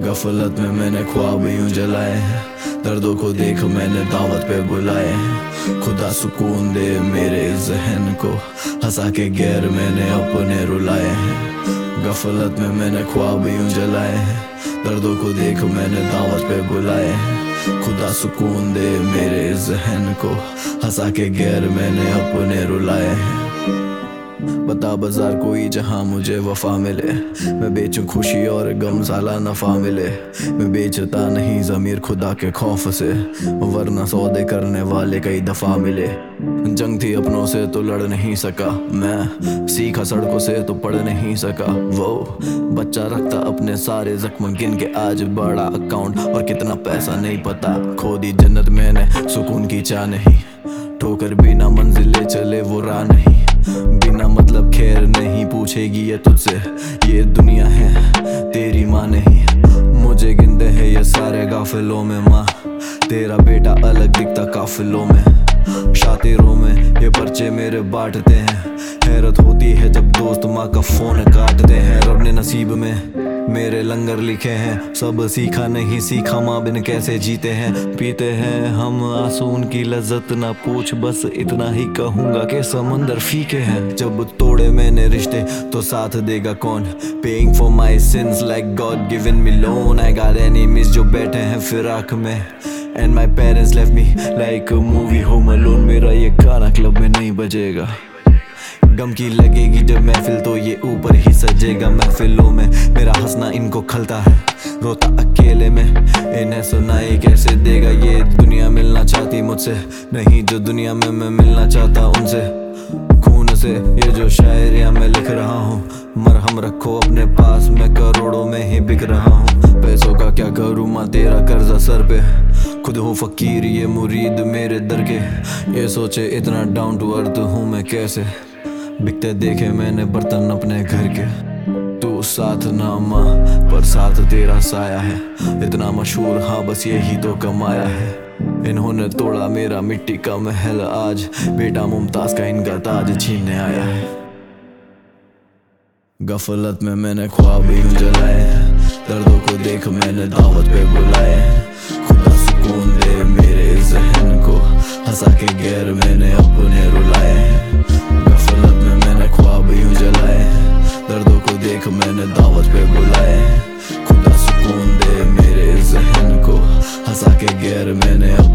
गफलत में मैंने ख्वाब यूं जलाए हैं, दर्दों को देख मैंने दावत पे बुलाए हैं। खुदा सुकून दे मेरे जहन को, हंसा के गैर मैंने अपने रुलाए हैं। गफलत में मैंने ख्वाब यूं जलाए हैं, दर्दों को देख मैंने दावत पे बुलाए हैं। खुदा सुकून दे मेरे जहन को, हंसा के गैर मैंने अपने रुलाए हैं। बता बाजार कोई जहां मुझे वफा मिले, मैं बेचूं खुशी और गम साला नफा मिले। मैं बेचता नहीं ज़मीर खुदा के खौफ से, वरना सौदे करने वाले कई दफा मिले। जंग थी अपनों से तो लड़ नहीं सका मैं, सीखा सड़कों से तो पढ़ नहीं सका। वो बच्चा रखता अपने सारे जख्म गिन के, आज बड़ा अकाउंट और कितना पैसा नहीं पता। खो दी जन्नत मैंने सुकून की चाह नहीं, ठोकर बिना मंजिले चले वो राह नहीं। बिना मतलब खैर नहीं पूछेगी ये तुझसे, ये दुनिया है तेरी माँ नहीं। मुझे गिनते हैं ये सारे गाफिलों में, माँ तेरा बेटा अलग दिखता काफिलों में। शातिरों में ये पर्चे मेरे बांटते हैं, हैरत होती है जब दोस्त माँ का फोन काटते हैं। रब ने नसीब में मेरे लंगर लिखे हैं, सब सीखा नहीं सीखा माँ बिन कैसे जीते हैं। पीते हैं हम आंसू उनकी लज्जत ना पूछ, बस इतना ही कहूंगा कि समंदर फीके हैं। जब तोड़े मैंने रिश्ते तो साथ देगा कौन, paying for my sins like God given me loan. I got enemies जो बैठे हैं फिराक में, and my parents left me like a movie home alone. मेरा ये गाना क्लब में नहीं बजेगा, गम की लगेगी जब महफिल तो ये ऊपर ही सजेगा। महफिलों में मेरा हंसना इनको खलता है, रोता अकेले में इन्हें सुनाई कैसे देगा। ये दुनिया मिलना चाहती मुझसे नहीं, जो दुनिया में मैं मिलना चाहता उनसे। खून से ये जो शायरियाँ मैं लिख रहा हूँ, मरहम रखो अपने पास मैं करोड़ों में ही बिक रहा हूँ। पैसों का क्या करूँ माँ तेरा कर्जा सर पे, खुद हूँ फकीर ये मुरीद मेरे दर के। ये सोचे इतना डाउन टू अर्थ हूँ मैं कैसे, बिकते देखे मैंने बर्तन अपने घर के। तू साथ ना माँ पर साथ तेरा साया है, इतना मशहूर हाँ बस यही तो कमाया है। इन्होंने तोड़ा मेरा मिट्टी का महल, आज बेटा मुमताज का इनका ताज छीनने आया है। गफलत में मैंने ख्वाब यूं जलाए हैं, दर्दों को देख मैंने दावत पे बुलाए हैं। खुदा सुकून दे मेरे जहन को, हंसा के गैर मैंने अपने रुलाए हैं। गफलत में मैंने ख्वाब यूं जलाए हैं, दर्दों को देख मैंने दावत पे बुलाए हैं। खुदा सुकून दे मेरे जहन को, हंसा के गैर मैंने